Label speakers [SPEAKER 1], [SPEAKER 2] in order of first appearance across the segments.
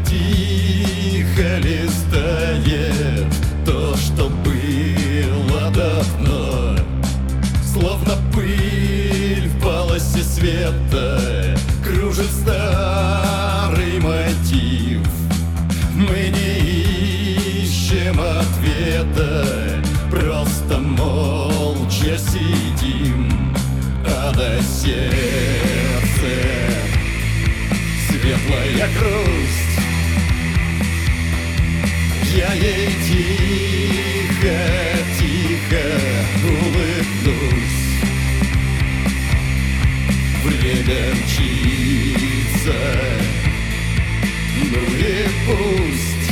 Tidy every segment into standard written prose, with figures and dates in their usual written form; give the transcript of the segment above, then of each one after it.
[SPEAKER 1] тихо листает то, что было давно, словно пыль в полосе света кружит старый мотив. Мы не ищем ответа, просто молча сидим, а на сердце светлая грусть. Я ей тихо, тихо улыбнусь. Время мчится, ну и пусть.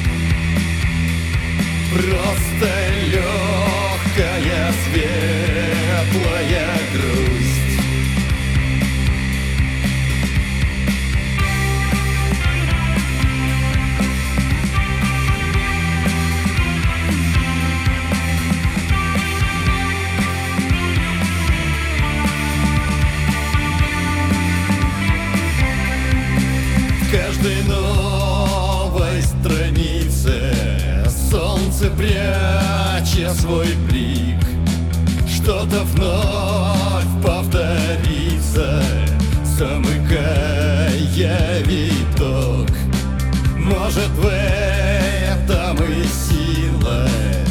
[SPEAKER 1] Просто легкая, светлая грусть. В каждой новой странице солнце, пряча свой блик, что-то вновь повторится, замыкая виток. Может, в этом и сила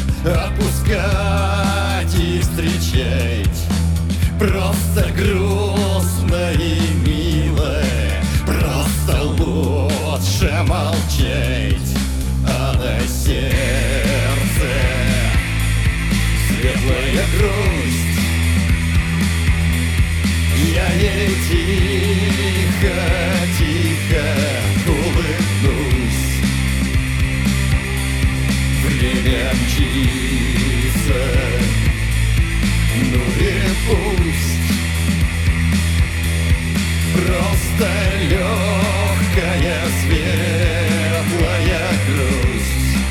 [SPEAKER 1] отпускать и встречать. Просто грустно и мило, просто лучше молчать, а на сердце светлая грусть. Я ей тихо, тихо улыбнусь. Время мчится, ну и пусть. Просто легкая, светлая грусть.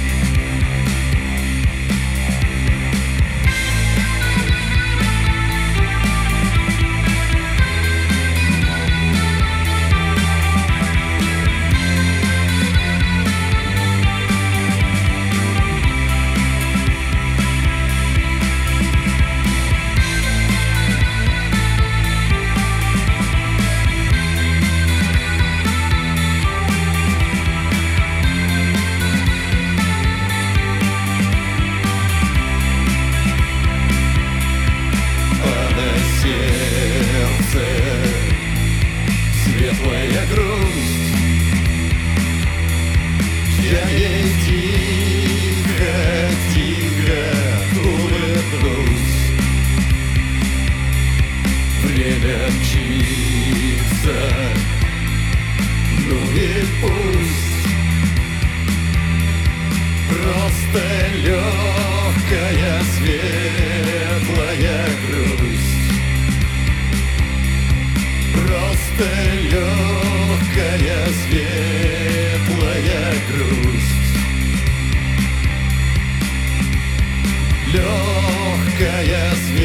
[SPEAKER 1] Светлая грусть. Я ей тихо, тихо улыбнусь. Время мчится, ну и пусть. Просто легкая, светлая грусть. Просто легкая, светлая грусть. Легкая, светлая.